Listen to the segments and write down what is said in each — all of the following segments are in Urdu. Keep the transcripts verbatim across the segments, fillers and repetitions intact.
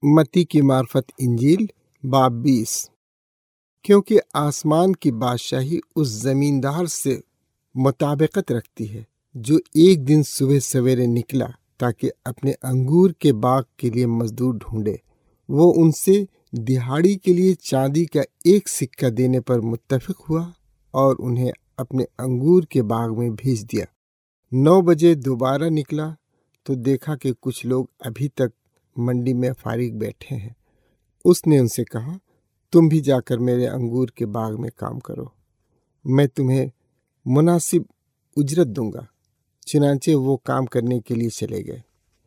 متی کی معرفت انجیل باب بیس۔ کیونکہ آسمان کی بادشاہی اس زمیندار سے مطابقت رکھتی ہے جو ایک دن صبح سویرے نکلا تاکہ اپنے انگور کے باغ کے لیے مزدور ڈھونڈے۔ وہ ان سے دہاڑی کے لیے چاندی کا ایک سکہ دینے پر متفق ہوا اور انہیں اپنے انگور کے باغ میں بھیج دیا۔ نو بجے دوبارہ نکلا تو دیکھا کہ کچھ لوگ ابھی تک منڈی میں فارغ بیٹھے ہیں۔ اس نے ان سے کہا، تم بھی جا کر میرے انگور کے باغ میں کام کرو، میں تمہیں مناسب اجرت دوں گا۔ چنانچہ وہ کام کرنے کے لیے چلے گئے۔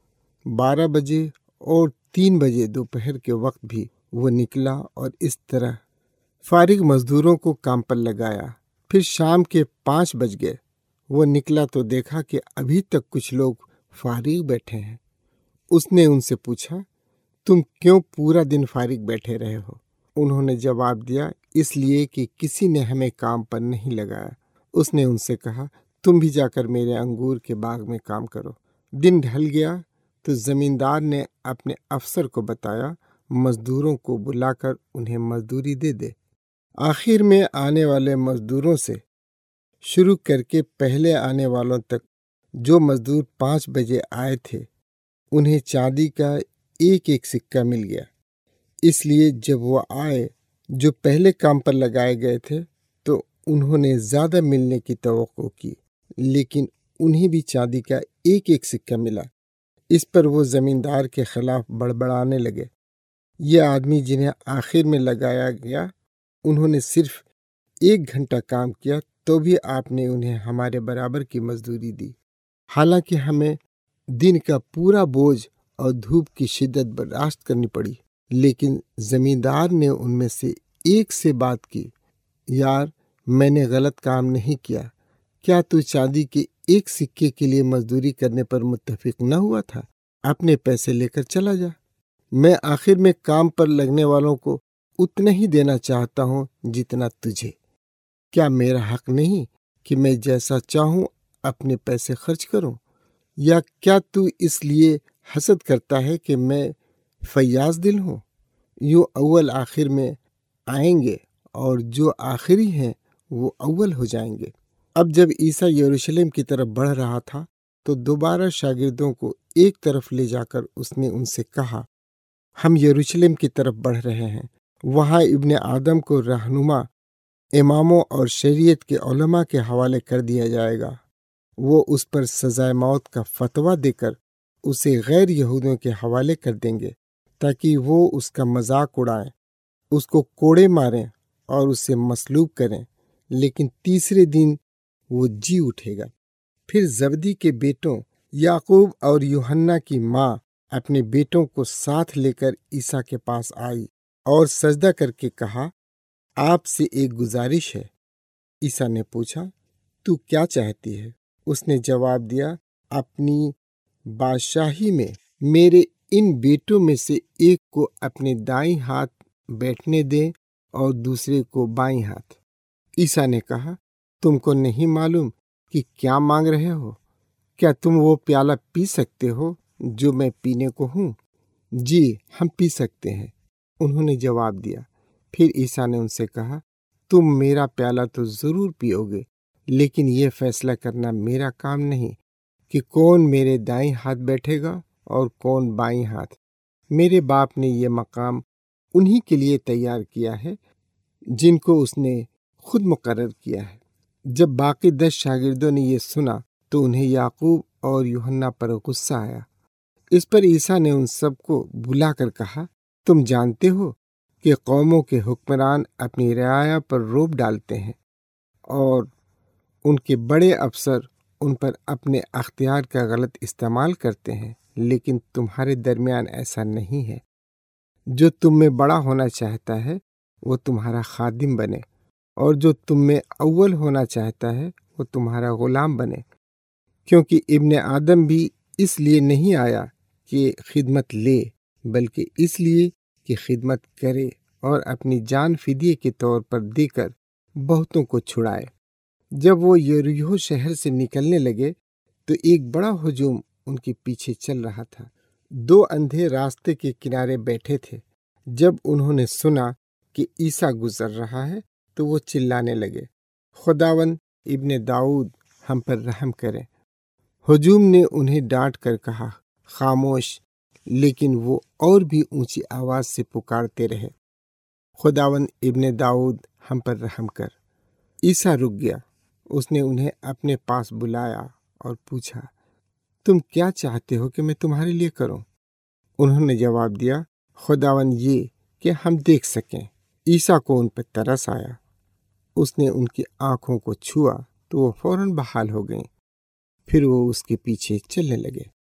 بارہ بجے اور تین بجے دوپہر کے وقت بھی وہ نکلا اور اس طرح فارغ مزدوروں کو کام پر لگایا۔ پھر شام کے پانچ بج گئے۔ وہ نکلا تو دیکھا کہ ابھی تک کچھ لوگ فارغ بیٹھے ہیں۔ اس نے ان سے پوچھا، تم کیوں پورا دن فارغ بیٹھے رہے ہو؟ انہوں نے جواب دیا، اس لیے کہ کسی نے ہمیں کام پر نہیں لگایا۔ اس نے ان سے کہا، تم بھی جا کر میرے انگور کے باغ میں کام کرو۔ دن ڈھل گیا تو زمیندار نے اپنے افسر کو بتایا، مزدوروں کو بلا کر انہیں مزدوری دے دے۔ آخر میں آنے والے مزدوروں سے شروع کر کے پہلے آنے والوں تک جو مزدور پانچ بجے آئے تھے انہیں چاندی کا ایک ایک سکہ مل گیا۔ اس لیے جب وہ آئے جو پہلے کام پر لگائے گئے تھے تو انہوں نے زیادہ ملنے کی توقع کی، لیکن انہیں بھی چاندی کا ایک ایک سکہ ملا۔ اس پر وہ زمیندار کے خلاف بڑبڑانے لگے، یہ آدمی جنہیں آخر میں لگایا گیا انہوں نے صرف ایک گھنٹہ کام کیا تو بھی آپ نے انہیں ہمارے برابر کی مزدوری دی، حالانکہ ہمیں دن کا پورا بوجھ اور دھوپ کی شدت برداشت کرنی پڑی۔ لیکن زمیندار نے ان میں سے ایک سے بات کی، یار میں نے غلط کام نہیں کیا، کیا تو چاندی کے ایک سکے کے لیے مزدوری کرنے پر متفق نہ ہوا تھا؟ اپنے پیسے لے کر چلا جا۔ میں آخر میں کام پر لگنے والوں کو اتنا ہی دینا چاہتا ہوں جتنا تجھے۔ کیا میرا حق نہیں کہ میں جیسا چاہوں اپنے پیسے خرچ کروں؟ یا کیا تو اس لیے حسد کرتا ہے کہ میں فیاض دل ہوں؟ یوں اول آخر میں آئیں گے اور جو آخری ہیں وہ اول ہو جائیں گے۔ اب جب عیسیٰ یروشلم کی طرف بڑھ رہا تھا تو دوبارہ شاگردوں کو ایک طرف لے جا کر اس نے ان سے کہا، ہم یروشلم کی طرف بڑھ رہے ہیں، وہاں ابن آدم کو رہنما اماموں اور شریعت کے علماء کے حوالے کر دیا جائے گا۔ وہ اس پر سزائے موت کا فتویٰ دے کر اسے غیر یہودیوں کے حوالے کر دیں گے تاکہ وہ اس کا مذاق اڑائیں، اس کو کوڑے ماریں اور اسے مصلوب کریں، لیکن تیسرے دن وہ جی اٹھے گا۔ پھر زبدی کے بیٹوں یعقوب اور یوحنا کی ماں اپنے بیٹوں کو ساتھ لے کر عیسیٰ کے پاس آئی اور سجدہ کر کے کہا، آپ سے ایک گزارش ہے۔ عیسیٰ نے پوچھا، تو کیا چاہتی ہے؟ اس نے جواب دیا، اپنی بادشاہی میں میرے ان بیٹوں میں سے ایک کو اپنے دائیں ہاتھ بیٹھنے دیں اور دوسرے کو بائیں ہاتھ۔ عیسیٰ نے کہا، تم کو نہیں معلوم کہ کیا مانگ رہے ہو؟ کیا تم وہ پیالہ پی سکتے ہو جو میں پینے کو ہوں؟ جی ہم پی سکتے ہیں، انہوں نے جواب دیا۔ پھر عیسیٰ نے ان سے کہا، تم میرا پیالہ تو ضرور پیو گے، لیکن یہ فیصلہ کرنا میرا کام نہیں کہ کون میرے دائیں ہاتھ بیٹھے گا اور کون بائیں ہاتھ۔ میرے باپ نے یہ مقام انہی کے لیے تیار کیا ہے جن کو اس نے خود مقرر کیا ہے۔ جب باقی دس شاگردوں نے یہ سنا تو انہیں یعقوب اور یوحنا پر غصہ آیا۔ اس پر عیسیٰ نے ان سب کو بلا کر کہا، تم جانتے ہو کہ قوموں کے حکمران اپنی رعایا پر روب ڈالتے ہیں اور ان کے بڑے افسر ان پر اپنے اختیار کا غلط استعمال کرتے ہیں، لیکن تمہارے درمیان ایسا نہیں ہے۔ جو تم میں بڑا ہونا چاہتا ہے وہ تمہارا خادم بنے، اور جو تم میں اول ہونا چاہتا ہے وہ تمہارا غلام بنے، کیونکہ ابن آدم بھی اس لیے نہیں آیا کہ خدمت لے، بلکہ اس لیے کہ خدمت کرے اور اپنی جان فدیے کے طور پر دے کر بہتوں کو چھڑائے۔ جب وہ یریحو شہر سے نکلنے لگے تو ایک بڑا ہجوم ان کے پیچھے چل رہا تھا۔ دو اندھے راستے کے کنارے بیٹھے تھے۔ جب انہوں نے سنا کہ عیسیٰ گزر رہا ہے تو وہ چلانے لگے، خداوند ابن داؤد ہم پر رحم کرے۔ ہجوم نے انہیں ڈانٹ کر کہا خاموش، لیکن وہ اور بھی اونچی آواز سے پکارتے رہے، خداوند ابن داؤد ہم پر رحم کر۔ عیسیٰ رک گیا، اس نے انہیں اپنے پاس بلایا اور پوچھا، تم کیا چاہتے ہو کہ میں تمہارے لیے کروں؟ انہوں نے جواب دیا، خداوند یہ کہ ہم دیکھ سکیں۔ عیسیٰ کو ان پر ترس آیا، اس نے ان کی آنکھوں کو چھوا تو وہ فوراً بحال ہو گئیں، پھر وہ اس کے پیچھے چلنے لگے۔